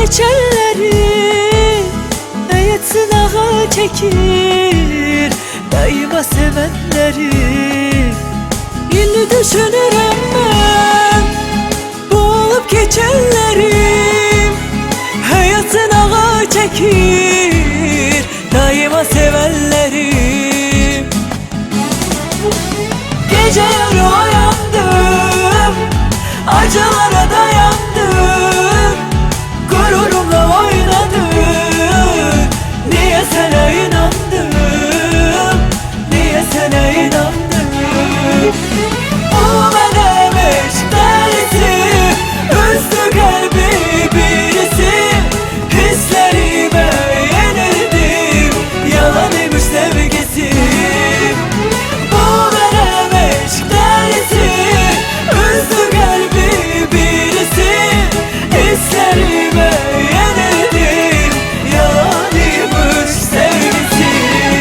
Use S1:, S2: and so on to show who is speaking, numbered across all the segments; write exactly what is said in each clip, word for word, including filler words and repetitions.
S1: geçenleri həyat sınağa çekir daima sevenleri. İndi düşünürəm mən bu olup geçenlerim həyat sınağa çekir daima sevenlerim. Gece yarı uyandım, acılara dayandım, gururumla oynadım. Niye sana inandım, niye sana inandım? Bu benim eşk delisi, üstü kalbi birisi. Hislerime yenildim, yalan imiş sevgisi. Bu benim eşk delisi, üstü kalbi birisi. Hislerime yenildim, yalan imiş sevgisi.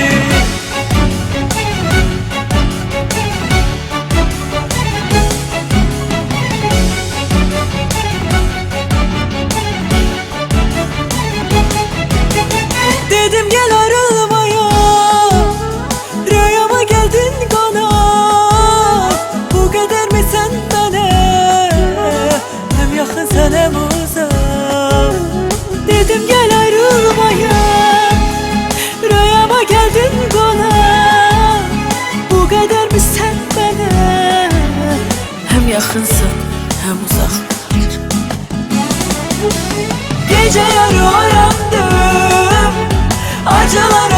S1: Dedim gel ayrılmaya, rüyama geldin konak. Bu kadar mı sen bana, hem yakın sen hem uzak. Dedim gel ayrılmaya, rüyama geldin konak. Bu kadar mı sen bana, hem yakınsın hem uzak. Gece yarı uyandım, acılara